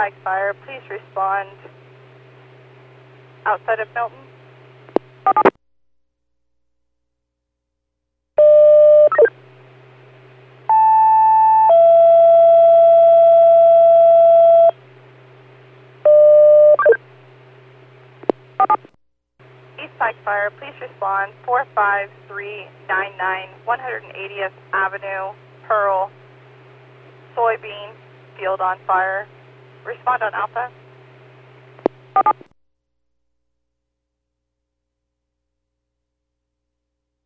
Pike Fire, please respond outside of Milton. East Pike Fire, please respond 45399 180th Avenue, Pearl, soybean field on fire. Respond on Alpha.